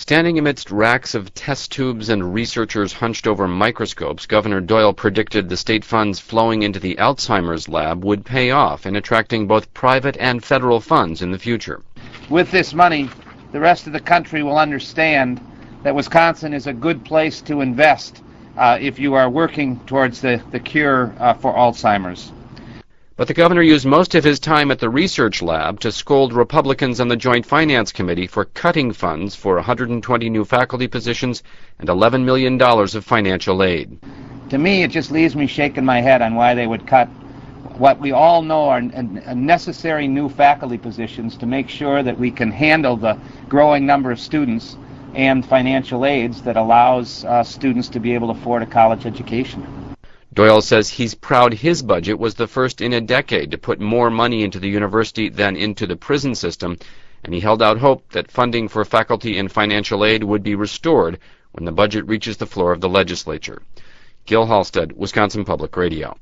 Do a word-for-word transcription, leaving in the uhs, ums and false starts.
Standing amidst racks of test tubes and researchers hunched over microscopes, Governor Doyle predicted the state funds flowing into the Alzheimer's lab would pay off in attracting both private and federal funds in the future. With this money, the rest of the country will understand that Wisconsin is a good place to invest uh, if you are working towards the, the cure uh, for Alzheimer's. But the governor used most of his time at the research lab to scold Republicans on the Joint Finance Committee for cutting funds for one hundred twenty new faculty positions and eleven million dollars of financial aid. To me, it just leaves me shaking my head on why they would cut what we all know are necessary new faculty positions to make sure that we can handle the growing number of students and financial aids that allows uh, students to be able to afford a college education. Doyle says he's proud his budget was the first in a decade to put more money into the university than into the prison system, and he held out hope that funding for faculty and financial aid would be restored when the budget reaches the floor of the legislature. Gil Halstead, Wisconsin Public Radio.